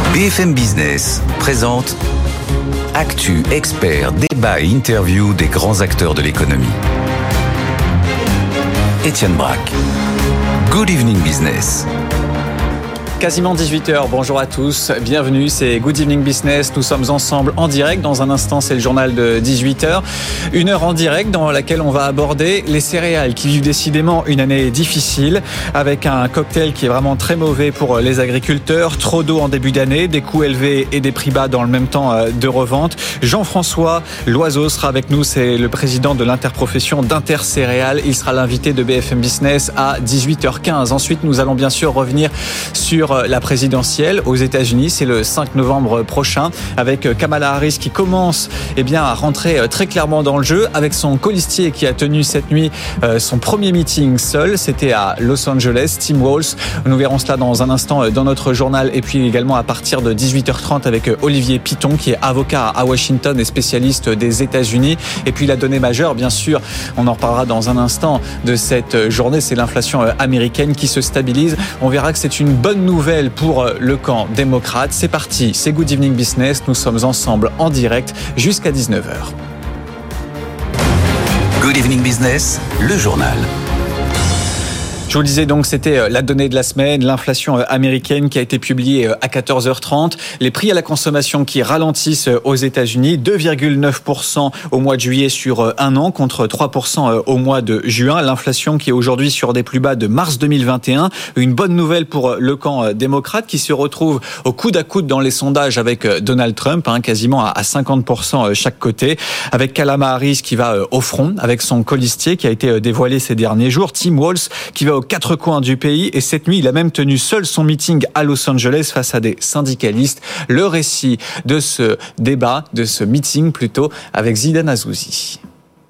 BFM Business présente Actu, experts, débat et interview des grands acteurs de l'économie. Étienne Braque. Good evening business. Quasiment 18h, bonjour à tous, bienvenue, c'est Good Evening Business, nous sommes ensemble en direct, dans un instant c'est le journal de 18h, une heure en direct dans laquelle on va aborder les céréales qui vivent décidément une année difficile, avec un cocktail qui est vraiment très mauvais pour les agriculteurs, trop d'eau en début d'année, des coûts élevés et des prix bas dans le même temps de revente. Jean-François Loiseau sera avec nous, c'est le président de l'interprofession d'Intercéréales, il sera l'invité de BFM Business à 18h15. Ensuite nous allons bien sûr revenir sur la présidentielle aux États-Unis, c'est le 5 novembre prochain, avec Kamala Harris qui commence à rentrer très clairement dans le jeu, avec son colistier qui a tenu cette nuit son premier meeting seul, c'était à Los Angeles, Tim Walz. Nous verrons cela dans un instant dans notre journal, et puis également à partir de 18h30 avec Olivier Piton qui est avocat à Washington et spécialiste des États-Unis. Et puis la donnée majeure, bien sûr, on en reparlera dans un instant de cette journée, c'est l'inflation américaine qui se stabilise. On verra que c'est une bonne nouvelle pour le camp démocrate. C'est parti, c'est Good Evening Business. Nous sommes ensemble en direct jusqu'à 19h. Good Evening Business, le journal. Je vous le disais donc, c'était la donnée de la semaine, l'inflation américaine qui a été publiée à 14h30. Les prix à la consommation qui ralentissent aux États-Unis, 2,9% au mois de juillet sur un an contre 3% au mois de juin. L'inflation qui est aujourd'hui sur des plus bas de mars 2021. Une bonne nouvelle pour le camp démocrate qui se retrouve au coude à coude dans les sondages avec Donald Trump, quasiment à 50% chaque côté. Avec Kamala Harris qui va au front avec son colistier qui a été dévoilé ces derniers jours. Tim Walz qui va aux quatre coins du pays, et cette nuit, il a même tenu seul son meeting à Los Angeles face à des syndicalistes. Le récit de ce débat, de ce meeting plutôt, avec Zidan Azouzi.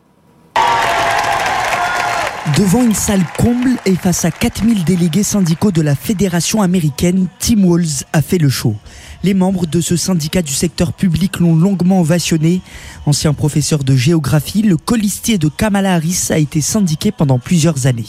Devant une salle comble et face à 4000 délégués syndicaux de la Fédération américaine, Tim Walz a fait le show. Les membres de ce syndicat du secteur public l'ont longuement ovationné. Ancien professeur de géographie, le colistier de Kamala Harris a été syndiqué pendant plusieurs années.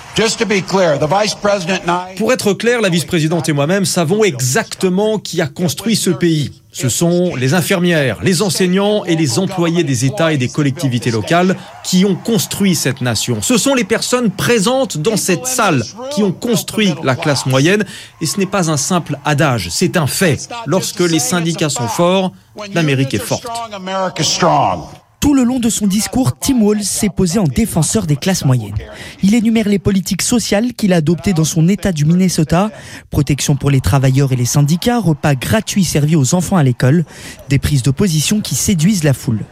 Pour être clair, la vice-présidente et moi-même savons exactement qui a construit ce pays. Ce sont les infirmières, les enseignants et les employés des États et des collectivités locales qui ont construit cette nation. Ce sont les personnes présentes dans cette salle qui ont construit la classe moyenne. Et ce n'est pas un simple adage, c'est un fait. Lorsque les syndicats sont forts, l'Amérique est forte. Tout le long de son discours, Tim Walz s'est posé en défenseur des classes moyennes. Il énumère les politiques sociales qu'il a adoptées dans son État du Minnesota. Protection pour les travailleurs et les syndicats, repas gratuits servis aux enfants à l'école. Des prises de position qui séduisent la foule.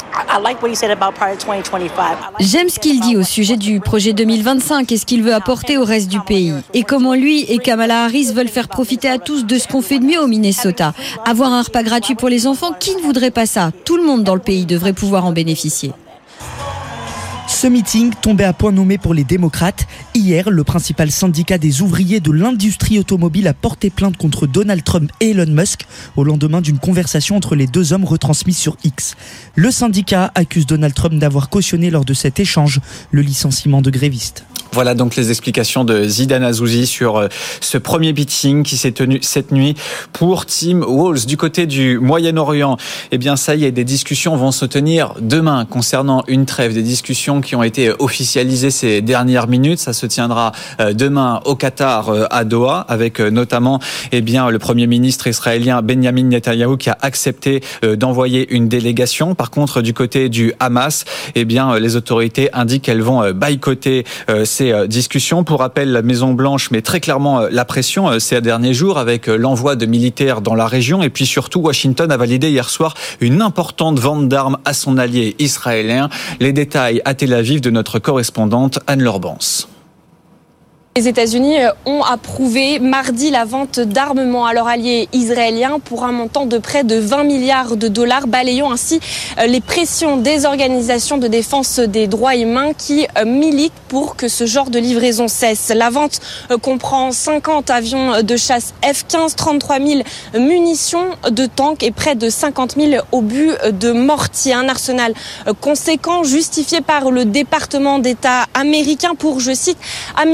J'aime ce qu'il dit au sujet du projet 2025 et ce qu'il veut apporter au reste du pays. Et comment lui et Kamala Harris veulent faire profiter à tous de ce qu'on fait de mieux au Minnesota. Avoir un repas gratuit pour les enfants, qui ne voudrait pas ça ? Tout le monde dans le pays devrait pouvoir en bénéficier. Ce meeting tombait à point nommé pour les démocrates. Hier, le principal syndicat des ouvriers de l'industrie automobile a porté plainte contre Donald Trump et Elon Musk au lendemain d'une conversation entre les deux hommes retransmise sur X. Le syndicat accuse Donald Trump d'avoir cautionné lors de cet échange le licenciement de grévistes. Voilà donc les explications de Zidan Azouzi sur ce premier meeting qui s'est tenu cette nuit pour Tim Walz. Du côté du Moyen-Orient, ça y est, des discussions vont se tenir demain concernant une trêve, des discussions qui ont été officialisées ces dernières minutes. Ça se tiendra demain au Qatar, à Doha, avec notamment le Premier ministre israélien Benjamin Netanyahou qui a accepté d'envoyer une délégation. Par contre, du côté du Hamas, les autorités indiquent qu'elles vont boycotter ces discussions. Pour rappel, la Maison-Blanche met très clairement la pression ces derniers jours avec l'envoi de militaires dans la région, et puis surtout Washington a validé hier soir une importante vente d'armes à son allié israélien. Les détails à Tel Aviv de notre correspondante Anne-Laure Bance. Les États-Unis ont approuvé mardi la vente d'armement à leur allié israélien pour un montant de près de 20 milliards de dollars, balayant ainsi les pressions des organisations de défense des droits humains qui militent pour que ce genre de livraison cesse. La vente comprend 50 avions de chasse F-15, 33 000 munitions de tanks et près de 50 000 obus de mortier. Un arsenal conséquent justifié par le département d'État américain pour, je cite, améliorer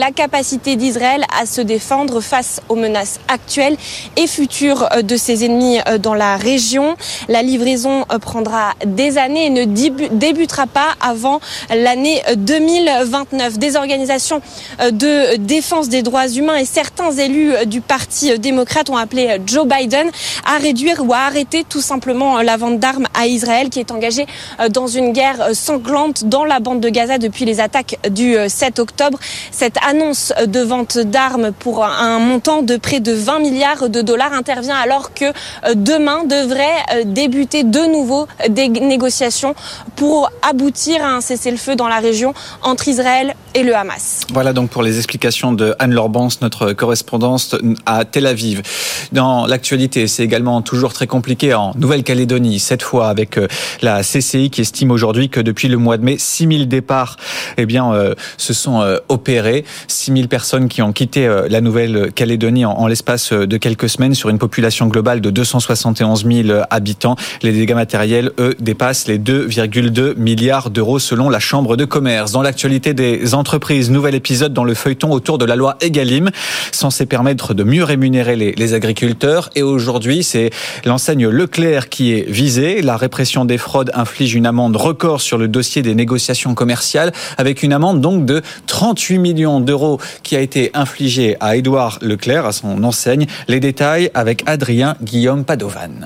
la capacité d'Israël à se défendre face aux menaces actuelles et futures de ses ennemis dans la région. La livraison prendra des années et ne débutera pas avant l'année 2029. Des organisations de défense des droits humains et certains élus du Parti démocrate ont appelé Joe Biden à réduire ou à arrêter tout simplement la vente d'armes à Israël, qui est engagé dans une guerre sanglante dans la bande de Gaza depuis les attaques du 7 octobre. Cette annonce de vente d'armes pour un montant de près de 20 milliards de dollars intervient alors que demain devrait débuter de nouveau des négociations pour aboutir à un cessez-le-feu dans la région entre Israël et le Hamas. Voilà donc pour les explications de Anne-Laure Bance, notre correspondante à Tel Aviv. Dans l'actualité, c'est également toujours très compliqué en Nouvelle-Calédonie, cette fois avec la CCI qui estime aujourd'hui que depuis le mois de mai, 6000 départs se sont opérés. 6000 personnes qui ont quitté la Nouvelle-Calédonie en l'espace de quelques semaines sur une population globale de 271 000 habitants. Les dégâts matériels, eux, dépassent les 2,2 milliards d'euros selon la Chambre de commerce. Dans l'actualité des entreprises, nouvel épisode dans le feuilleton autour de la loi Egalim, censée permettre de mieux rémunérer les agriculteurs. Et aujourd'hui, c'est l'enseigne Leclerc qui est visée. La répression des fraudes inflige une amende record sur le dossier des négociations commerciales, avec une amende donc de 38 millions d'euros qui a été infligée à Édouard Leclerc, à son enseigne. Les détails avec Adrien Guillaume Padovan.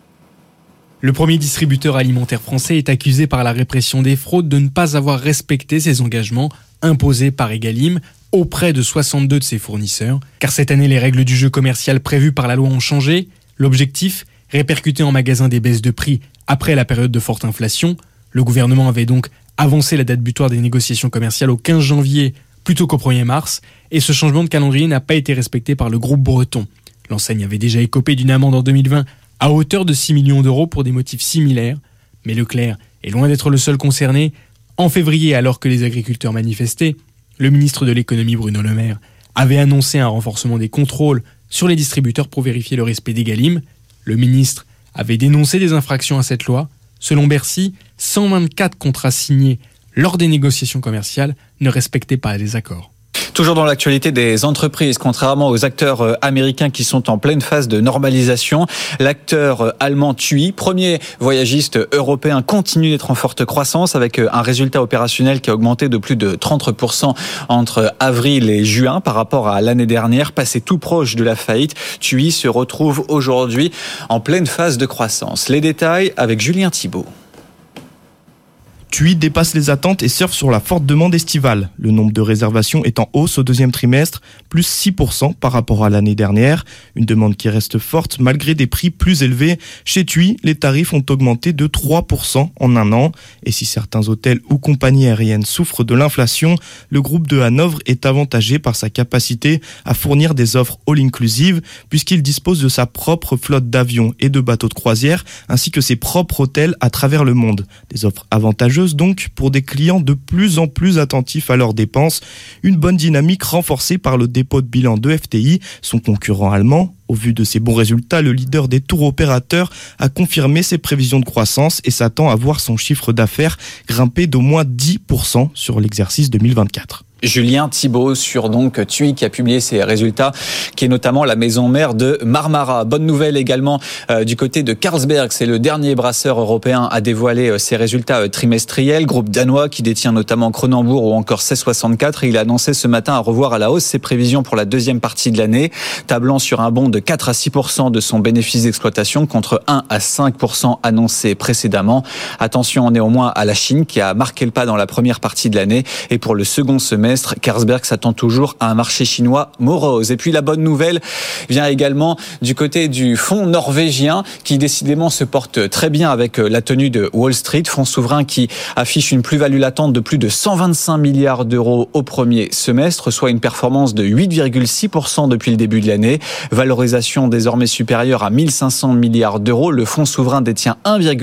Le premier distributeur alimentaire français est accusé par la répression des fraudes de ne pas avoir respecté ses engagements imposés par Egalim auprès de 62 de ses fournisseurs. Car cette année, les règles du jeu commercial prévues par la loi ont changé. L'objectif, répercuter en magasin des baisses de prix après la période de forte inflation. Le gouvernement avait donc avancé la date butoir des négociations commerciales au 15 janvier plutôt qu'au 1er mars. Et ce changement de calendrier n'a pas été respecté par le groupe breton. L'enseigne avait déjà écopé d'une amende en 2020 à hauteur de 6 millions d'euros pour des motifs similaires. Mais Leclerc est loin d'être le seul concerné. En février, alors que les agriculteurs manifestaient, le ministre de l'économie Bruno Le Maire avait annoncé un renforcement des contrôles sur les distributeurs pour vérifier le respect d'Egalim. Le ministre avait dénoncé des infractions à cette loi. Selon Bercy, 124 contrats signés lors des négociations commerciales ne respectaient pas les accords. Toujours dans l'actualité des entreprises, contrairement aux acteurs américains qui sont en pleine phase de normalisation, l'acteur allemand TUI, premier voyagiste européen, continue d'être en forte croissance avec un résultat opérationnel qui a augmenté de plus de 30% entre avril et juin par rapport à l'année dernière, passé tout proche de la faillite. TUI se retrouve aujourd'hui en pleine phase de croissance. Les détails avec Julien Thibault. TUI dépasse les attentes et surfe sur la forte demande estivale. Le nombre de réservations est en hausse au deuxième trimestre, plus 6% par rapport à l'année dernière. Une demande qui reste forte malgré des prix plus élevés. Chez TUI, les tarifs ont augmenté de 3% en un an. Et si certains hôtels ou compagnies aériennes souffrent de l'inflation, le groupe de Hanovre est avantagé par sa capacité à fournir des offres all-inclusive puisqu'il dispose de sa propre flotte d'avions et de bateaux de croisière ainsi que ses propres hôtels à travers le monde. Des offres avantageuses donc pour des clients de plus en plus attentifs à leurs dépenses. Une bonne dynamique renforcée par le dépôt de bilan de FTI, son concurrent allemand. Au vu de ses bons résultats, le leader des tours opérateurs a confirmé ses prévisions de croissance et s'attend à voir son chiffre d'affaires grimper d'au moins 10% sur l'exercice 2024. Julien Thibault sur donc TUI qui a publié ses résultats, qui est notamment la maison mère de Marmara. Bonne nouvelle également du côté de Carlsberg, c'est le dernier brasseur européen à dévoiler ses résultats trimestriels, groupe danois qui détient notamment Kronenbourg ou encore 1664, et il a annoncé ce matin à revoir à la hausse ses prévisions pour la deuxième partie de l'année, tablant sur un bond de 4 à 6% de son bénéfice d'exploitation contre 1 à 5% annoncé précédemment. Attention néanmoins à la Chine qui a marqué le pas dans la première partie de l'année, et pour le second semestre, Carlsberg s'attend toujours à un marché chinois morose. Et puis la bonne nouvelle vient également du côté du fonds norvégien qui décidément se porte très bien avec la tenue de Wall Street, fonds souverain qui affiche une plus-value latente de plus de 125 milliards d'euros au premier semestre, soit une performance de 8,6% depuis le début de l'année, valorisation désormais supérieure à 1500 milliards d'euros. Le fonds souverain détient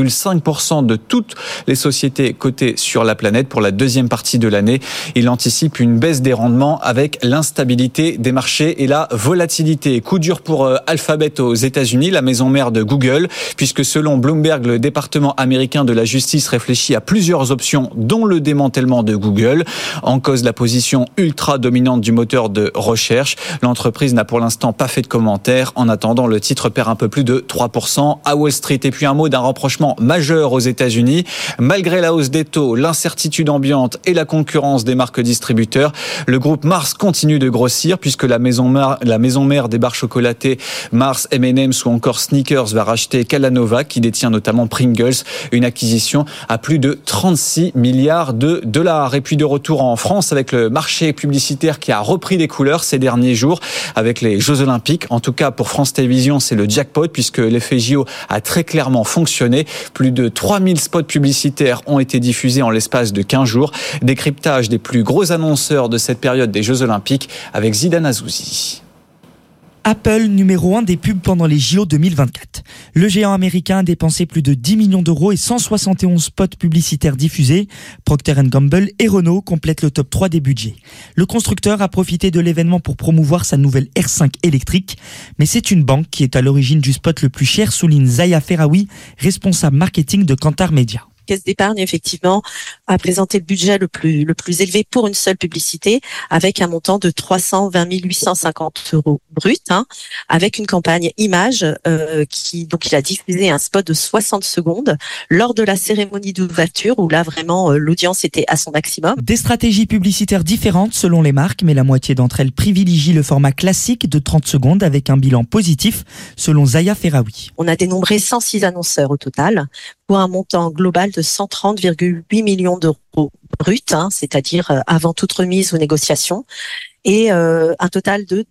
1,5% de toutes les sociétés cotées sur la planète pour la deuxième partie de l'année. Il anticipe anticipe une baisse des rendements avec l'instabilité des marchés et la volatilité. Coup dur pour Alphabet aux États-Unis, la maison mère de Google, puisque selon Bloomberg, le département américain de la justice réfléchit à plusieurs options, dont le démantèlement de Google. En cause, la position ultra dominante du moteur de recherche. L'entreprise n'a pour l'instant pas fait de commentaires. En attendant, le titre perd un peu plus de 3% à Wall Street. Et puis un mot d'un rapprochement majeur aux États-Unis. Malgré la hausse des taux, l'incertitude ambiante et la concurrence des marques distributeurs, le groupe Mars continue de grossir puisque la maison mère des barres chocolatées Mars, M&M's ou encore Snickers va racheter Calanova qui détient notamment Pringles, une acquisition à plus de 36 milliards de dollars. Et puis de retour en France avec le marché publicitaire qui a repris des couleurs ces derniers jours avec les Jeux Olympiques. En tout cas pour France Télévisions, c'est le jackpot puisque l'effet JO a très clairement fonctionné. Plus de 3000 spots publicitaires ont été diffusés en l'espace de 15 jours. Décryptage des plus gros annonceurs de cette période des Jeux Olympiques avec Zidane Azouzi. Apple, numéro 1 des pubs pendant les JO 2024. Le géant américain a dépensé plus de 10 millions d'euros et 171 spots publicitaires diffusés. Procter & Gamble et Renault complètent le top 3 des budgets. Le constructeur a profité de l'événement pour promouvoir sa nouvelle R5 électrique. Mais c'est une banque qui est à l'origine du spot le plus cher, souligne Zaya Ferraoui, responsable marketing de Kantar Media. Caisse d'épargne, effectivement, a présenté le budget le plus élevé pour une seule publicité, avec un montant de 320 850 euros brut, avec une campagne image donc il a diffusé un spot de 60 secondes lors de la cérémonie d'ouverture, où là vraiment l'audience était à son maximum. Des stratégies publicitaires différentes selon les marques, mais la moitié d'entre elles privilégient le format classique de 30 secondes avec un bilan positif, selon Zaya Ferraoui. On a dénombré 106 annonceurs au total, pour un montant global de 130,8 millions d'euros bruts, c'est-à-dire avant toute remise ou négociation, et un total de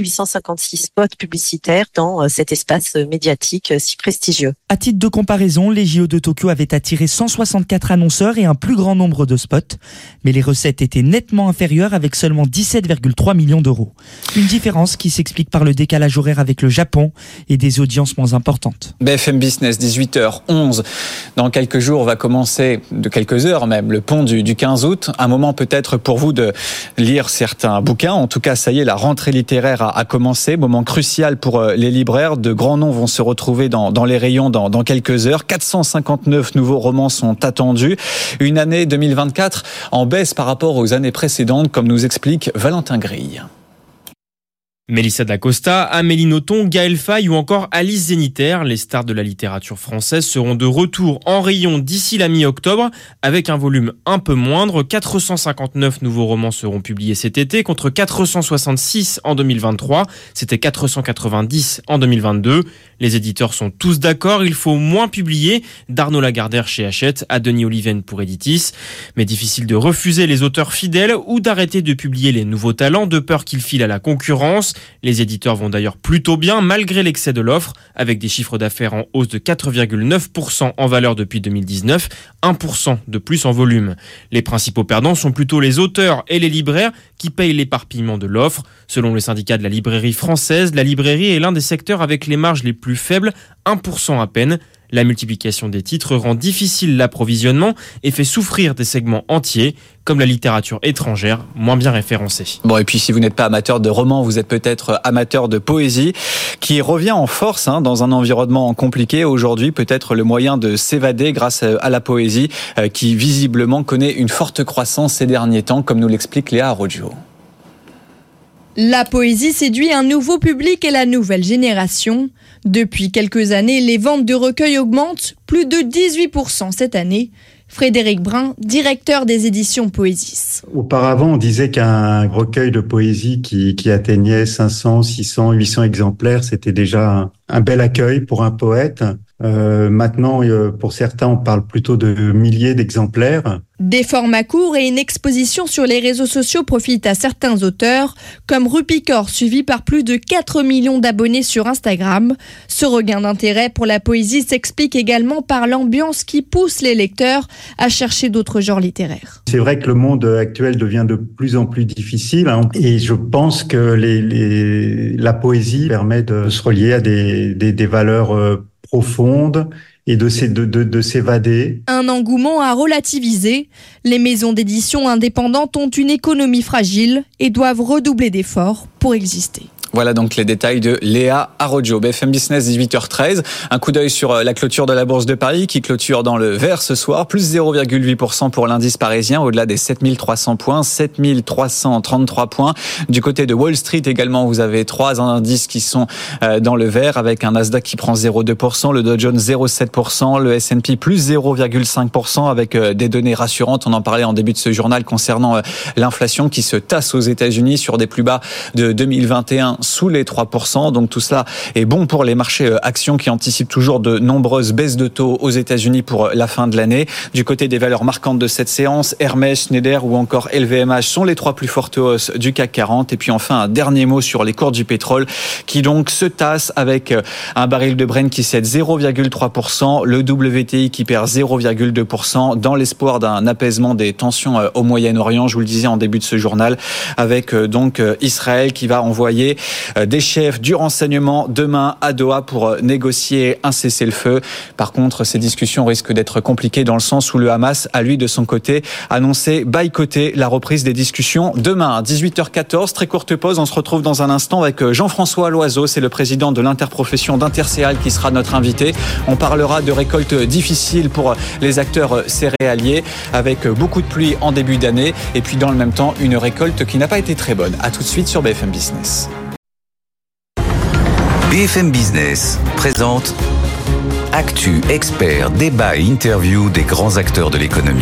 2856 spots publicitaires dans cet espace médiatique si prestigieux. À titre de comparaison, les JO de Tokyo avaient attiré 164 annonceurs et un plus grand nombre de spots, mais les recettes étaient nettement inférieures avec seulement 17,3 millions d'euros. Une différence qui s'explique par le décalage horaire avec le Japon et des audiences moins importantes. BFM Business, 18h11. Dans quelques jours, va commencer, de quelques heures même, le pont du 15 août. Un moment peut-être pour vous de lire certains bouquins. En tout cas, ça y est, la rentrée littéraire a commencé. Moment crucial pour les libraires. De grands noms vont se retrouver dans les rayons dans quelques heures. 459 nouveaux romans sont attendus. Une année 2024 en baisse par rapport aux années précédentes, comme nous explique Valentin Grille. Mélissa D'Acosta, Amélie Nothomb, Gaël Faye ou encore Alice Zéniter, les stars de la littérature française seront de retour en rayon d'ici la mi-octobre avec un volume un peu moindre. 459 nouveaux romans seront publiés cet été contre 466 en 2023. C'était 490 en 2022. Les éditeurs sont tous d'accord, il faut moins publier, d'Arnaud Lagardère chez Hachette à Denis Oliven pour Editis. Mais difficile de refuser les auteurs fidèles ou d'arrêter de publier les nouveaux talents de peur qu'ils filent à la concurrence. Les éditeurs vont d'ailleurs plutôt bien malgré l'excès de l'offre, avec des chiffres d'affaires en hausse de 4,9% en valeur depuis 2019, 1% de plus en volume. Les principaux perdants sont plutôt les auteurs et les libraires qui payent l'éparpillement de l'offre. Selon le syndicat de la librairie française, la librairie est l'un des secteurs avec les marges les plus faibles, 1% à peine. La multiplication des titres rend difficile l'approvisionnement et fait souffrir des segments entiers, comme la littérature étrangère, moins bien référencée. Bon, et puis si vous n'êtes pas amateur de romans, vous êtes peut-être amateur de poésie, qui revient en force dans un environnement compliqué. Aujourd'hui, peut-être le moyen de s'évader grâce à la poésie, qui visiblement connaît une forte croissance ces derniers temps, comme nous l'explique Léa Arrojo. La poésie séduit un nouveau public et la nouvelle génération. Depuis quelques années, les ventes de recueils augmentent, plus de 18% cette année. Frédéric Brun, directeur des éditions Poésis. Auparavant, on disait qu'un recueil de poésie qui atteignait 500, 600, 800 exemplaires, c'était déjà un bel accueil pour un poète. Maintenant, pour certains, on parle plutôt de milliers d'exemplaires. Des formats courts et une exposition sur les réseaux sociaux profitent à certains auteurs, comme Rupicor, suivi par plus de 4 millions d'abonnés sur Instagram. Ce regain d'intérêt pour la poésie s'explique également par l'ambiance qui pousse les lecteurs à chercher d'autres genres littéraires. C'est vrai que le monde actuel devient de plus en plus difficile, et je pense que la poésie permet de se relier à des valeurs profondes et de s'évader. Un engouement à relativiser. Les maisons d'édition indépendantes ont une économie fragile et doivent redoubler d'efforts pour exister. Voilà donc les détails de Léa Arojo. BFM Business, 18h13. Un coup d'œil sur la clôture de la Bourse de Paris qui clôture dans le vert ce soir. Plus 0,8% pour l'indice parisien au-delà des 7300 points. 7333 points. Du côté de Wall Street également, vous avez 3 indices qui sont dans le vert avec un Nasdaq qui prend 0,2%, le Dow Jones 0,7%, le S&P plus 0,5% avec des données rassurantes. On en parlait en début de ce journal concernant l'inflation qui se tasse aux États-Unis sur des plus bas de 2021 sous les 3%. Donc tout cela est bon pour les marchés actions qui anticipent toujours de nombreuses baisses de taux aux États-Unis pour la fin de l'année. Du côté des valeurs marquantes de cette séance, Hermès, Schneider ou encore LVMH sont les 3 plus fortes hausses du CAC 40. Et puis enfin, un dernier mot sur les cours du pétrole qui donc se tassent avec un baril de Brent qui cède 0,3%, le WTI qui perd 0,2% dans l'espoir d'un apaisement des tensions au Moyen-Orient. Je vous le disais en début de ce journal avec donc Israël qui va envoyer des chefs du renseignement demain à Doha pour négocier un cessez-le-feu. Par contre, ces discussions risquent d'être compliquées dans le sens où le Hamas a, lui, de son côté, annoncé boycotter la reprise des discussions demain. 18h14, très courte pause. On se retrouve dans un instant avec Jean-François Loiseau. C'est le président de l'interprofession d'Intercéréales qui sera notre invité. On parlera de récoltes difficiles pour les acteurs céréaliers avec beaucoup de pluie en début d'année et puis dans le même temps, une récolte qui n'a pas été très bonne. À tout de suite sur BFM Business. BFM Business présente Actu, Expert, débat et interview des grands acteurs de l'économie.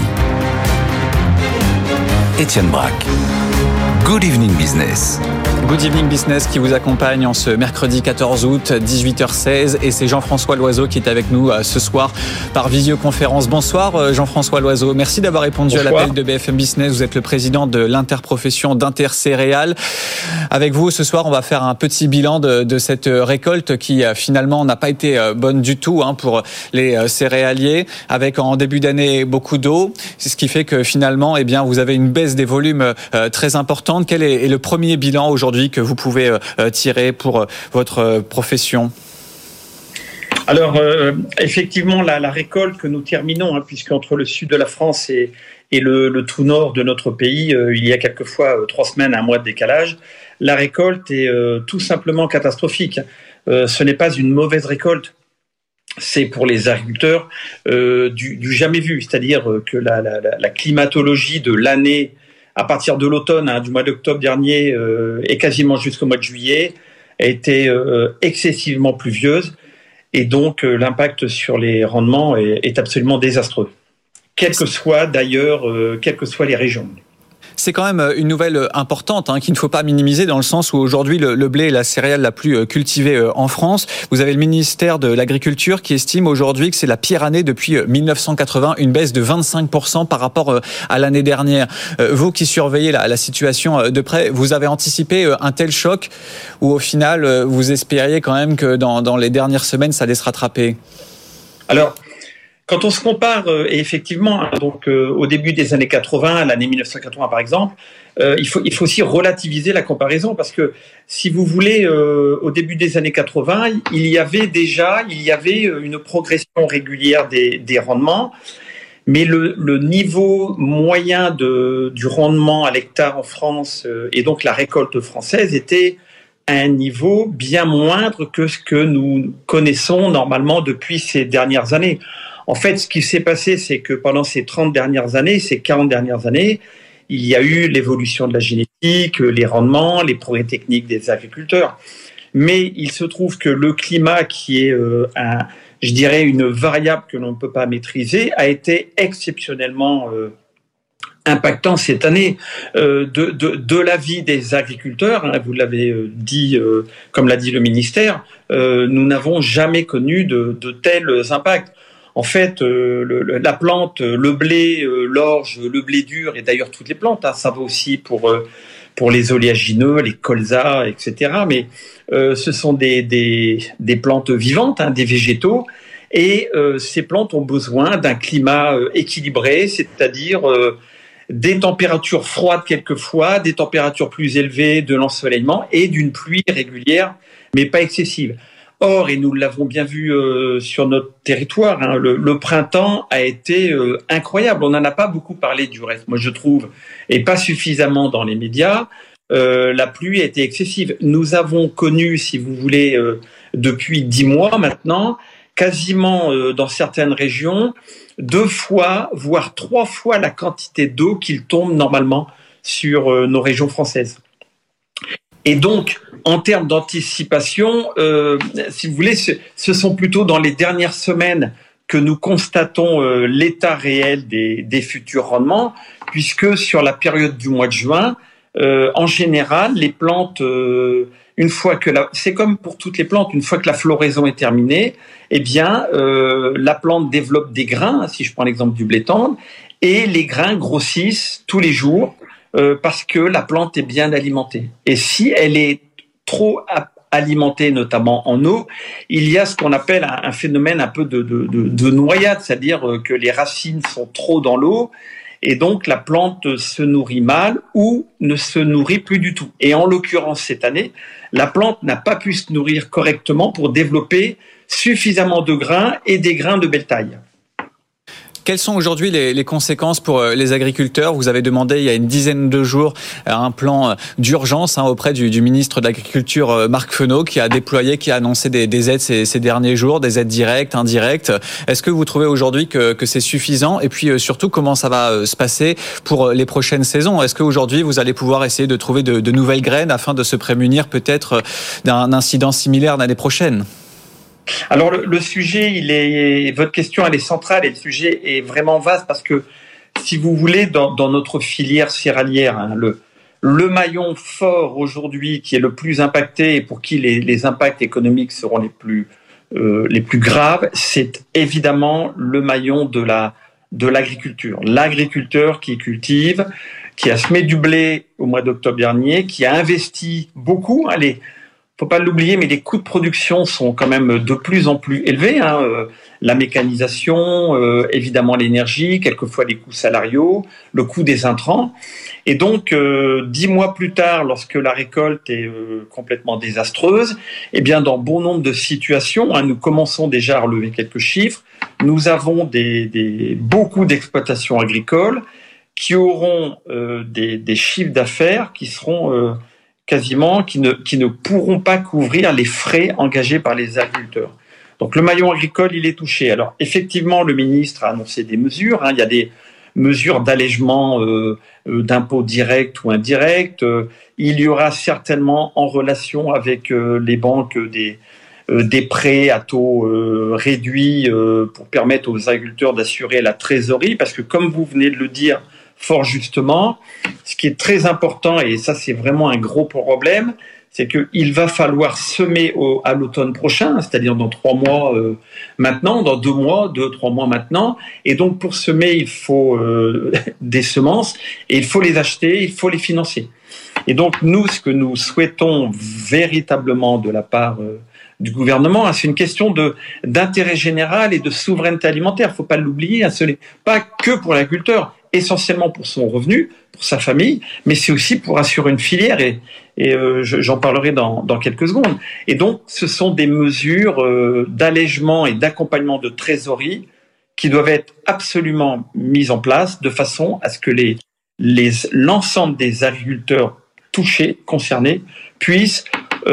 Étienne Braque. Good evening business. Good evening business qui vous accompagne en ce mercredi 14 août, 18h16. Et c'est Jean-François Loiseau qui est avec nous ce soir par visioconférence. Bonsoir Jean-François Loiseau. Merci d'avoir répondu à l'appel de BFM Business. Vous êtes le président de l'interprofession d'Intercéréales. Avec vous ce soir, on va faire un petit bilan de cette récolte qui finalement n'a pas été bonne du tout pour les céréaliers. Avec en début d'année beaucoup d'eau. C'est ce qui fait que finalement, vous avez une baisse des volumes très importante. Quel est le premier bilan aujourd'hui que vous pouvez tirer pour votre profession? Alors, effectivement, la récolte que nous terminons, puisqu'entre le sud de la France et le tout nord de notre pays, il y a quelquefois 3 semaines, 1 mois de décalage, la récolte est tout simplement catastrophique. Ce n'est pas une mauvaise récolte. C'est pour les agriculteurs du jamais vu, c'est-à-dire que la climatologie de l'année à partir de l'automne, du mois d'octobre dernier et quasiment jusqu'au mois de juillet, a été excessivement pluvieuse et donc l'impact sur les rendements est absolument désastreux, quelles que soient les régions. C'est quand même une nouvelle importante qu'il ne faut pas minimiser dans le sens où aujourd'hui le blé est la céréale la plus cultivée en France. Vous avez le ministère de l'Agriculture qui estime aujourd'hui que c'est la pire année depuis 1980, une baisse de 25% par rapport à l'année dernière. Vous qui surveillez la situation de près, vous avez anticipé un tel choc ou au final vous espériez quand même que dans les dernières semaines ça allait se rattraper? Alors, quand on se compare, et effectivement, au début des années 80, l'année 1980 par exemple, il faut aussi relativiser la comparaison parce que, si vous voulez, au début des années 80, il y avait une progression régulière des rendements, mais le niveau moyen du rendement à l'hectare en France et donc la récolte française était à un niveau bien moindre que ce que nous connaissons normalement depuis ces dernières années. En fait, ce qui s'est passé, c'est que pendant ces 40 dernières années, il y a eu l'évolution de la génétique, les rendements, les progrès techniques des agriculteurs. Mais il se trouve que le climat, qui est, une variable que l'on ne peut pas maîtriser, a été exceptionnellement impactant cette année de l'avis des agriculteurs. Vous l'avez dit, comme l'a dit le ministère, nous n'avons jamais connu de tels impacts. En fait, la plante, le blé, l'orge, le blé dur, et d'ailleurs toutes les plantes, ça va aussi pour les oléagineux, les colzas, etc. Mais ce sont des plantes vivantes, des végétaux, et ces plantes ont besoin d'un climat équilibré, c'est-à-dire des températures froides quelquefois, des températures plus élevées, de l'ensoleillement et d'une pluie régulière, mais pas excessive. Or, et nous l'avons bien vu sur notre territoire, hein, le printemps a été incroyable. On n'en a pas beaucoup parlé du reste, moi je trouve, et pas suffisamment dans les médias. La pluie a été excessive. Nous avons connu, si vous voulez, depuis 10 mois maintenant, quasiment dans certaines régions, 2 fois, voire 3 fois la quantité d'eau qu'il tombe normalement sur nos régions françaises. Et donc, en termes d'anticipation, si vous voulez, ce sont plutôt dans les dernières semaines que nous constatons l'état réel des futurs rendements, puisque sur la période du mois de juin, en général, les plantes, c'est comme pour toutes les plantes, une fois que la floraison est terminée, eh bien, la plante développe des grains, si je prends l'exemple du blé tendre, et les grains grossissent tous les jours parce que la plante est bien alimentée. Et si elle est trop alimentée, notamment en eau, il y a ce qu'on appelle un phénomène un peu de noyade, c'est-à-dire que les racines sont trop dans l'eau, et donc la plante se nourrit mal ou ne se nourrit plus du tout. Et en l'occurrence, cette année, la plante n'a pas pu se nourrir correctement pour développer suffisamment de grains et des grains de belle taille. Quelles sont aujourd'hui les conséquences pour les agriculteurs ? Vous avez demandé il y a une dizaine de jours un plan d'urgence auprès du ministre de l'Agriculture Marc Fesneau qui a annoncé des aides ces derniers jours, des aides directes, indirectes. Est-ce que vous trouvez aujourd'hui que c'est suffisant ? Et puis surtout, comment ça va se passer pour les prochaines saisons ? Est-ce qu'aujourd'hui vous allez pouvoir essayer de trouver de nouvelles graines afin de se prémunir peut-être d'un incident similaire l'année prochaine ? Alors le sujet, votre question elle est centrale et le sujet est vraiment vaste parce que si vous voulez dans notre filière céréalière, hein, le maillon fort aujourd'hui qui est le plus impacté et pour qui les impacts économiques seront les plus graves, c'est évidemment le maillon de l'agriculture. L'agriculteur qui cultive, qui a semé du blé au mois d'octobre dernier, qui a investi beaucoup, faut pas l'oublier, mais les coûts de production sont quand même de plus en plus élevés. La mécanisation, évidemment l'énergie, quelquefois les coûts salariaux, le coût des intrants. Et donc, 10 mois plus tard, lorsque la récolte est complètement désastreuse, eh bien, dans bon nombre de situations, nous commençons déjà à relever quelques chiffres. Nous avons beaucoup d'exploitations agricoles qui auront des chiffres d'affaires qui seront qui ne pourront pas couvrir les frais engagés par les agriculteurs. Donc le maillon agricole, il est touché. Alors effectivement, le ministre a annoncé des mesures. Il y a des mesures d'allègement d'impôts directs ou indirects. Il y aura certainement en relation avec les banques des prêts à taux réduits pour permettre aux agriculteurs d'assurer la trésorerie. Parce que comme vous venez de le dire, fort justement, ce qui est très important, et ça c'est vraiment un gros problème, c'est qu'il va falloir semer à l'automne prochain, c'est-à-dire dans 3 mois maintenant, dans 2 mois, 2-3 mois maintenant, et donc pour semer, il faut des semences, et il faut les acheter, il faut les financer. Et donc nous, ce que nous souhaitons véritablement de la part du gouvernement, c'est une question d'intérêt général et de souveraineté alimentaire, il ne faut pas l'oublier, ce n'est pas que pour l'agriculteur, essentiellement pour son revenu, pour sa famille, mais c'est aussi pour assurer une filière et j'en parlerai dans quelques secondes. Et donc, ce sont des mesures d'allègement et d'accompagnement de trésorerie qui doivent être absolument mises en place de façon à ce que l'ensemble des agriculteurs touchés, concernés, puissent,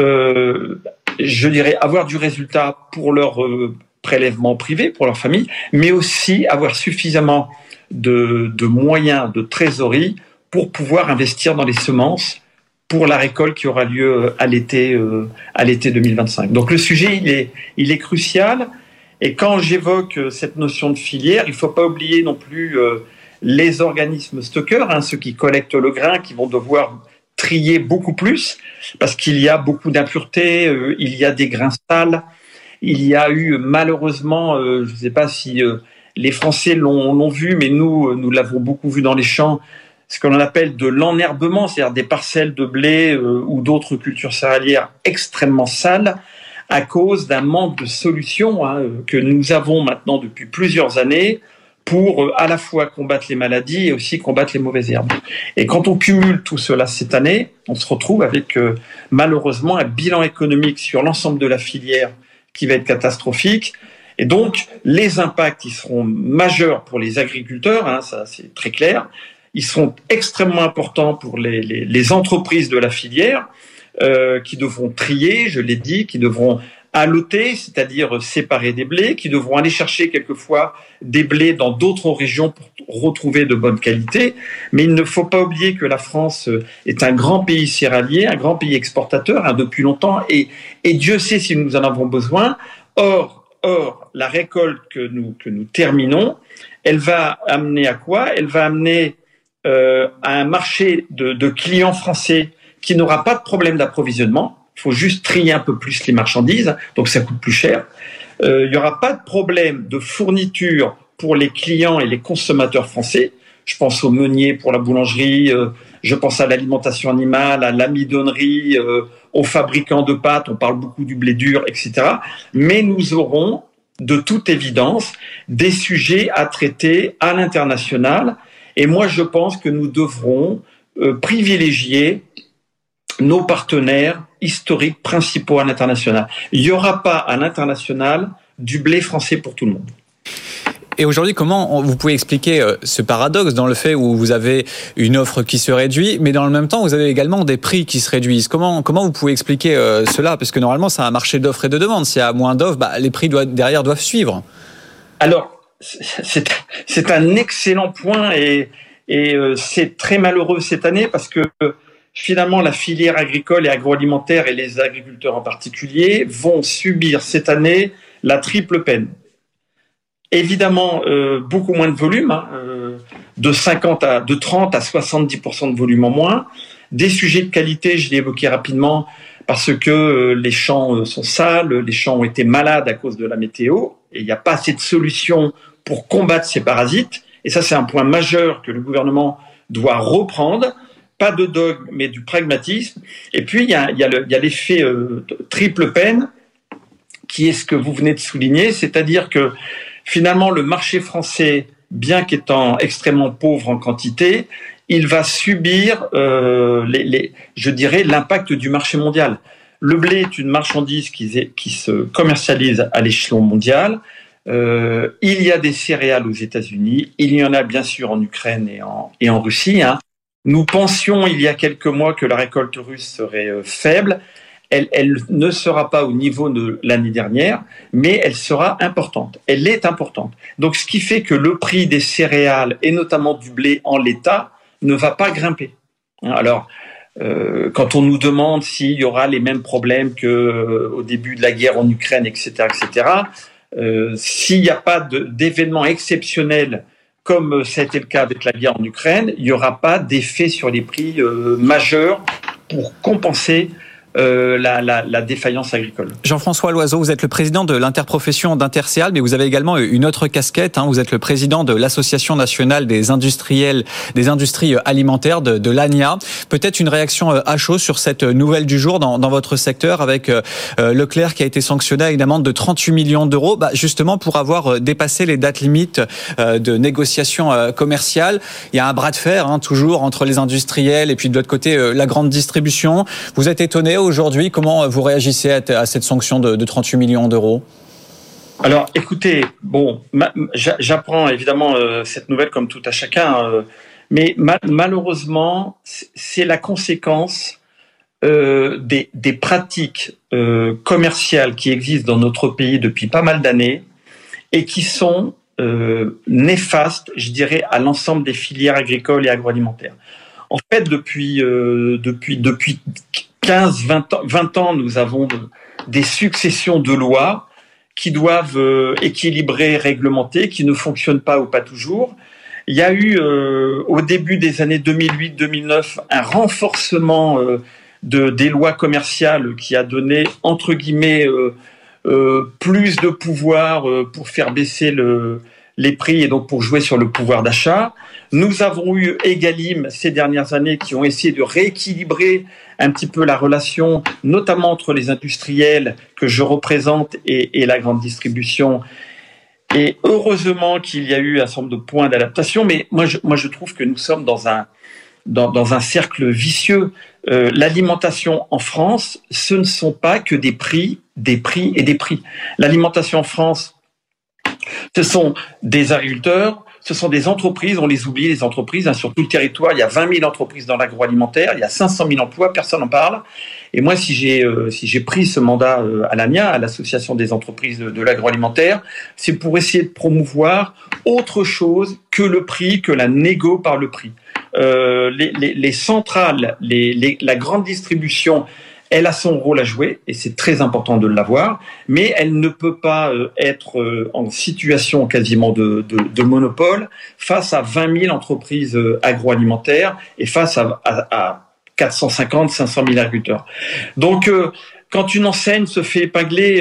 avoir du résultat pour leur prélèvement privé, pour leur famille, mais aussi avoir suffisamment de moyens de trésorerie pour pouvoir investir dans les semences pour la récolte qui aura lieu à l'été 2025. Donc le sujet, il est crucial. Et quand j'évoque cette notion de filière, il ne faut pas oublier non plus les organismes stockeurs, ceux qui collectent le grain, qui vont devoir trier beaucoup plus, parce qu'il y a beaucoup d'impuretés, il y a des grains sales, il y a eu malheureusement, je ne sais pas si les Français l'ont vu, mais nous l'avons beaucoup vu dans les champs, ce qu'on appelle de l'enherbement, c'est-à-dire des parcelles de blé ou d'autres cultures céréalières extrêmement sales, à cause d'un manque de solutions que nous avons maintenant depuis plusieurs années pour à la fois combattre les maladies et aussi combattre les mauvaises herbes. Et quand on cumule tout cela cette année, on se retrouve avec malheureusement un bilan économique sur l'ensemble de la filière qui va être catastrophique. Et donc, les impacts, ils seront majeurs pour les agriculteurs, hein, ça c'est très clair. Ils seront extrêmement importants pour les entreprises de la filière, qui devront trier, je l'ai dit, qui devront alloter, c'est-à-dire séparer des blés, qui devront aller chercher quelquefois des blés dans d'autres régions pour retrouver de bonne qualité. Mais il ne faut pas oublier que la France est un grand pays céréalier, un grand pays exportateur, hein, depuis longtemps, et Dieu sait si nous en avons besoin. Or, la récolte que nous terminons, elle va amener à quoi? Elle va amener à un marché de clients français qui n'aura pas de problème d'approvisionnement. Il faut juste trier un peu plus les marchandises, donc ça coûte plus cher. Il n'y aura pas de problème de fourniture pour les clients et les consommateurs français. Je pense aux meuniers pour la boulangerie, je pense à l'alimentation animale, à l'amidonnerie, aux fabricants de pâtes, on parle beaucoup du blé dur, etc. Mais nous aurons, de toute évidence, des sujets à traiter à l'international. Et moi, je pense que nous devrons privilégier nos partenaires historiques principaux à l'international. Il n'y aura pas à l'international du blé français pour tout le monde. Et aujourd'hui, comment vous pouvez expliquer ce paradoxe dans le fait où vous avez une offre qui se réduit, mais dans le même temps, vous avez également des prix qui se réduisent? Comment vous pouvez expliquer cela? Parce que normalement, c'est un marché d'offres et de demandes. S'il y a moins d'offres, les prix derrière doivent suivre. Alors, c'est un excellent point et c'est très malheureux cette année parce que finalement, la filière agricole et agroalimentaire et les agriculteurs en particulier vont subir cette année la triple peine. Évidemment, beaucoup moins de volume, hein, de 30 à 70% de volume en moins. Des sujets de qualité, je l'ai évoqué rapidement, parce que les champs sont sales, les champs ont été malades à cause de la météo, et il n'y a pas assez de solutions pour combattre ces parasites. Et ça, c'est un point majeur que le gouvernement doit reprendre. Pas de dogme, mais du pragmatisme. Et puis, il y a l'effet triple peine, qui est ce que vous venez de souligner, c'est-à-dire que finalement, le marché français, bien qu'étant extrêmement pauvre en quantité, il va subir, je dirais, l'impact du marché mondial. Le blé est une marchandise qui se commercialise à l'échelon mondial. Il y a des céréales aux États-Unis, il y en a bien sûr en Ukraine et en Russie, hein. Nous pensions il y a quelques mois que la récolte russe serait faible. Elle ne sera pas au niveau de l'année dernière, mais elle sera importante. Elle est importante. Donc, ce qui fait que le prix des céréales, et notamment du blé en l'état, ne va pas grimper. Alors, quand on nous demande s'il y aura les mêmes problèmes qu'au début de la guerre en Ukraine, etc., s'il n'y a pas d'événements exceptionnels comme ça a été le cas avec la guerre en Ukraine, il n'y aura pas d'effet sur les prix majeurs pour compenser la défaillance agricole. Jean-François Loiseau, vous êtes le président de l'interprofession d'Intercéal, mais vous avez également une autre casquette, hein, vous êtes le président de l'Association nationale des industries alimentaires de l'ANIA. Peut-être une réaction à chaud sur cette nouvelle du jour dans votre secteur avec Leclerc qui a été sanctionné à une amende de 38 millions d'euros, justement pour avoir dépassé les dates limites de négociation commerciale. Il y a un bras de fer, hein, toujours entre les industriels et puis de l'autre côté la grande distribution. Vous êtes étonné aujourd'hui, comment vous réagissez à cette sanction de 38 millions d'euros? Alors, écoutez, j'apprends évidemment cette nouvelle comme tout à chacun, mais malheureusement, c'est la conséquence des pratiques commerciales qui existent dans notre pays depuis pas mal d'années et qui sont néfastes, je dirais, à l'ensemble des filières agricoles et agroalimentaires. En fait, depuis 20 ans, nous avons des successions de lois qui doivent équilibrer, réglementer, qui ne fonctionnent pas ou pas toujours. Il y a eu, au début des années 2008-2009, un renforcement des lois commerciales qui a donné, entre guillemets, plus de pouvoir pour faire baisser les prix et donc pour jouer sur le pouvoir d'achat. Nous avons eu Egalim ces dernières années qui ont essayé de rééquilibrer un petit peu la relation, notamment entre les industriels que je représente et la grande distribution. Et heureusement qu'il y a eu un certain nombre de points d'adaptation, mais moi je trouve que nous sommes dans un cercle vicieux. L'alimentation en France, ce ne sont pas que des prix des prix et des prix. L'alimentation en France, ce sont des agriculteurs, ce sont des entreprises, on les oublie, les entreprises, hein, sur tout le territoire, il y a 20 000 entreprises dans l'agroalimentaire, il y a 500 000 emplois, personne n'en parle. Et moi, si j'ai pris ce mandat à l'AMIA, à l'Association des entreprises de l'agroalimentaire, c'est pour essayer de promouvoir autre chose que le prix, que la négo par le prix. Les centrales, la grande distribution, elle a son rôle à jouer, et c'est très important de l'avoir, mais elle ne peut pas être en situation quasiment de monopole face à 20 000 entreprises agroalimentaires et face à 450, 500 000 agriculteurs. Donc, quand une enseigne se fait épingler,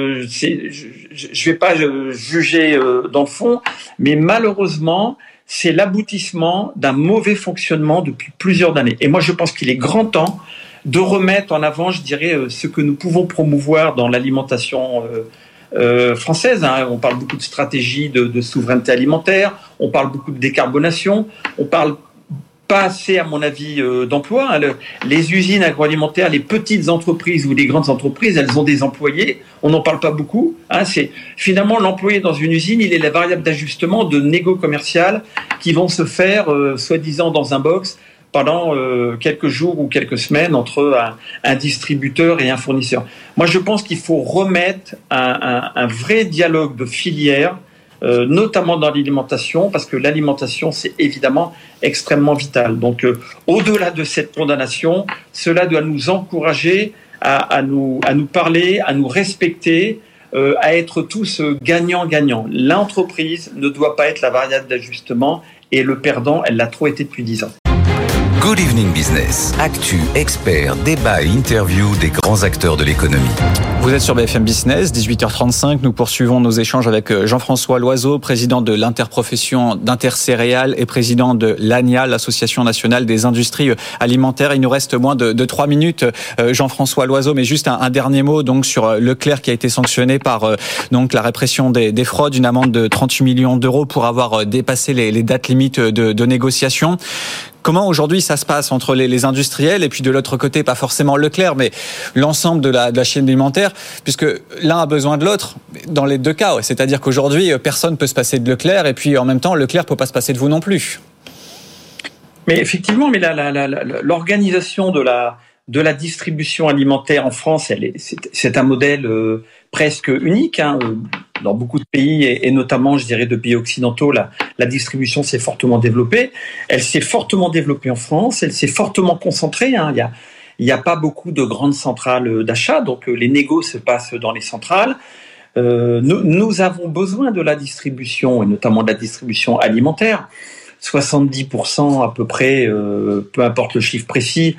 je vais pas juger dans le fond, mais malheureusement, c'est l'aboutissement d'un mauvais fonctionnement depuis plusieurs années. Et moi, je pense qu'il est grand temps de remettre en avant, je dirais, ce que nous pouvons promouvoir dans l'alimentation française. Hein. On parle beaucoup de stratégie de souveraineté alimentaire, on parle beaucoup de décarbonation, on parle pas assez, à mon avis, d'emploi. Hein. Les usines agroalimentaires, les petites entreprises ou les grandes entreprises, elles ont des employés. On n'en parle pas beaucoup. Hein. C'est finalement l'employé dans une usine, il est la variable d'ajustement de négo commercial qui vont se faire, soi-disant, dans un box pendant quelques jours ou quelques semaines entre un distributeur et un fournisseur. Moi, je pense qu'il faut remettre un vrai dialogue de filière, notamment dans l'alimentation, parce que l'alimentation, c'est évidemment extrêmement vital. Donc, au-delà de cette condamnation, cela doit nous encourager à nous parler, à nous respecter, à être tous gagnants-gagnants. L'entreprise ne doit pas être la variable d'ajustement, et le perdant, elle l'a trop été depuis 10 ans. Good Evening Business. Actu, experts, débat et interview des grands acteurs de l'économie. Vous êtes sur BFM Business, 18h35. Nous poursuivons nos échanges avec Jean-François Loiseau, président de l'interprofession d'Intercéréales et président de l'ANIA, l'Association nationale des industries alimentaires. Il nous reste moins de 3 minutes, Jean-François Loiseau, mais juste un dernier mot donc sur Leclerc qui a été sanctionné par donc la répression des fraudes, une amende de 38 millions d'euros pour avoir dépassé les dates limites de négociation. Comment aujourd'hui ça se passe entre les industriels et puis de l'autre côté, pas forcément Leclerc, mais l'ensemble de la chaîne alimentaire, puisque l'un a besoin de l'autre dans les deux cas. C'est-à-dire qu'aujourd'hui, personne ne peut se passer de Leclerc et puis en même temps, Leclerc ne peut pas se passer de vous non plus. Mais effectivement, mais l'organisation de la distribution alimentaire en France, c'est un modèle presque unique. Hein. Dans beaucoup de pays, et notamment, je dirais, de pays occidentaux, la distribution s'est fortement développée. Elle s'est fortement développée en France, elle s'est fortement concentrée. Hein. Il n'y a pas beaucoup de grandes centrales d'achat, donc les négos se passent dans les centrales. Nous avons besoin de la distribution, et notamment de la distribution alimentaire. 70% à peu près, peu importe le chiffre précis,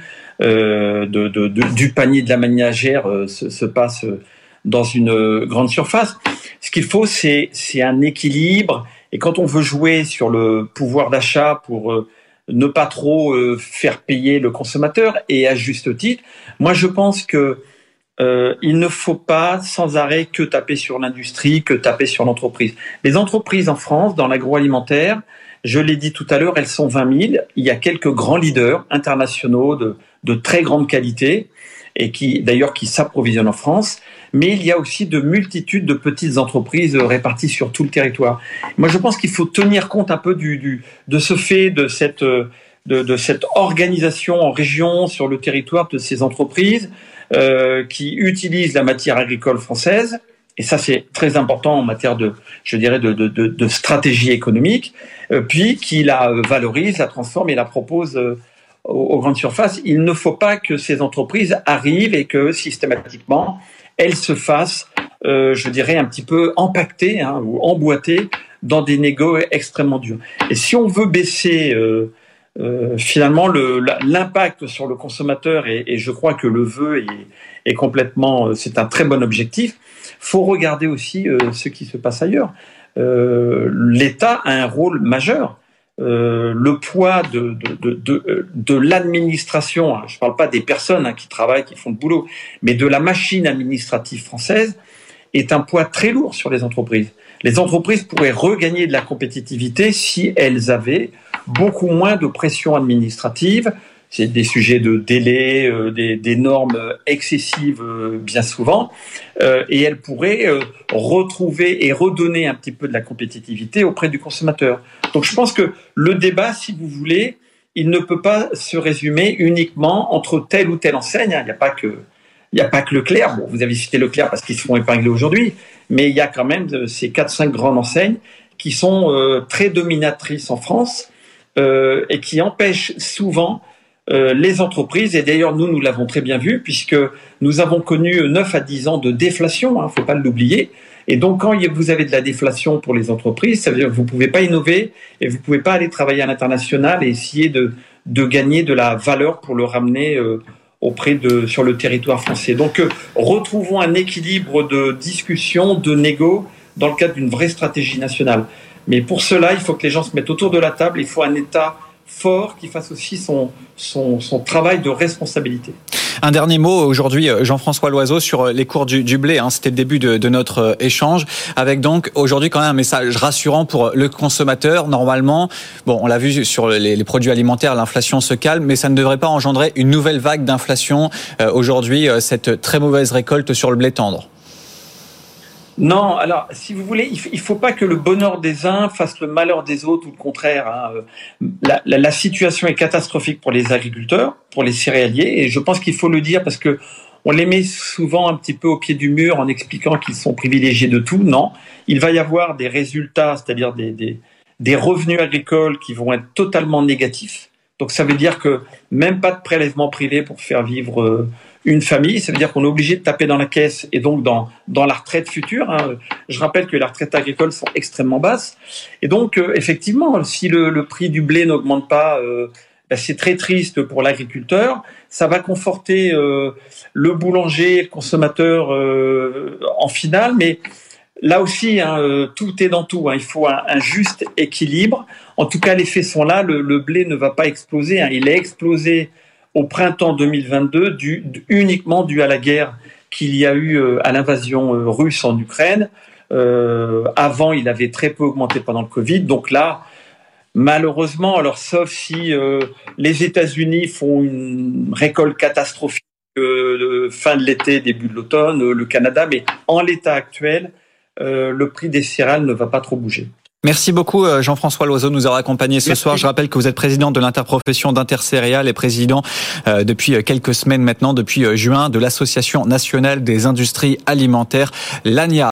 du panier de la ménagère se passe dans une grande surface. Ce qu'il faut, c'est un équilibre. Et quand on veut jouer sur le pouvoir d'achat pour ne pas trop faire payer le consommateur, et à juste titre, moi je pense que il ne faut pas sans arrêt que taper sur l'industrie, que taper sur l'entreprise. Les entreprises en France, dans l'agroalimentaire, je l'ai dit tout à l'heure, elles sont 20 000. Il y a quelques grands leaders internationaux de très grande qualité et qui s'approvisionnent en France. Mais il y a aussi de multitudes de petites entreprises réparties sur tout le territoire. Moi, je pense qu'il faut tenir compte un peu de ce fait, de cette organisation en région, sur le territoire, de ces entreprises qui utilisent la matière agricole française. Et ça, c'est très important en matière de stratégie économique. Puis qui la valorise, la transforme et la propose aux grandes surfaces. Il ne faut pas que ces entreprises arrivent et que systématiquement elles se fassent, je dirais, un petit peu empaquetées ou emboîtées dans des négos extrêmement durs. Et si on veut baisser finalement l'impact sur le consommateur, et je crois que le vœu est complètement, c'est un très bon objectif, faut regarder aussi ce qui se passe ailleurs. L'État a un rôle majeur. Le poids de l'administration, je ne parle pas des personnes qui travaillent, qui font le boulot, mais de la machine administrative française, est un poids très lourd sur les entreprises. Les entreprises pourraient regagner de la compétitivité si elles avaient beaucoup moins de pression administrative c'est des sujets de délai, des normes excessives bien souvent, et elle pourrait retrouver et redonner un petit peu de la compétitivité auprès du consommateur. Donc je pense que le débat, si vous voulez, il ne peut pas se résumer uniquement entre telle ou telle enseigne. Il n'y a pas que Leclerc. Bon, vous avez cité Leclerc parce qu'ils se font épingler aujourd'hui, mais il y a quand même ces 4-5 grandes enseignes qui sont très dominatrices en France et qui empêchent souvent les entreprises. Et d'ailleurs, nous l'avons très bien vu puisque nous avons connu 9 à 10 ans de déflation, faut pas l'oublier. Et donc, quand vous avez de la déflation pour les entreprises, ça veut dire que vous ne pouvez pas innover et vous ne pouvez pas aller travailler à l'international et essayer de gagner de la valeur pour le ramener sur le territoire français. Donc, retrouvons un équilibre de discussion, de négo, dans le cadre d'une vraie stratégie nationale. Mais pour cela, il faut que les gens se mettent autour de la table. Il faut un État fort qui fasse aussi son travail de responsabilité. Un dernier mot aujourd'hui, Jean-François Loiseau, sur les cours du blé. C'était le début de notre échange, avec donc aujourd'hui quand même un message rassurant pour le consommateur. Normalement, on l'a vu sur les produits alimentaires, l'inflation se calme, mais ça ne devrait pas engendrer une nouvelle vague d'inflation aujourd'hui, cette très mauvaise récolte sur le blé tendre. Non, alors, si vous voulez, il faut pas que le bonheur des uns fasse le malheur des autres ou le contraire. La situation est catastrophique pour les agriculteurs, pour les céréaliers, et je pense qu'il faut le dire parce que on les met souvent un petit peu au pied du mur en expliquant qu'ils sont privilégiés de tout. Non, il va y avoir des résultats, c'est-à-dire des revenus agricoles qui vont être totalement négatifs. Donc ça veut dire que même pas de prélèvement privé pour faire vivre une famille, ça veut dire qu'on est obligé de taper dans la caisse et donc dans la retraite future. Je rappelle que les retraites agricoles sont extrêmement basses. Et donc, effectivement, si le prix du blé n'augmente pas, c'est très triste pour l'agriculteur. Ça va conforter le boulanger, le consommateur en finale. Mais là aussi, tout est dans tout. Il faut un juste équilibre. En tout cas, les faits sont là. Le blé ne va pas exploser. Il a explosé au printemps 2022, uniquement dû à la guerre qu'il y a eu à l'invasion russe en Ukraine. Avant, il avait très peu augmenté pendant le Covid. Donc là, malheureusement, alors sauf si les États-Unis font une récolte catastrophique fin de l'été, début de l'automne, le Canada, mais en l'état actuel, le prix des céréales ne va pas trop bouger. Merci beaucoup Jean-François Loiseau de nous avoir accompagnés ce soir. Je rappelle que vous êtes président de l'interprofession d'Intercéréales et président depuis quelques semaines maintenant, depuis juin, de l'Association nationale des industries alimentaires, l'ANIA.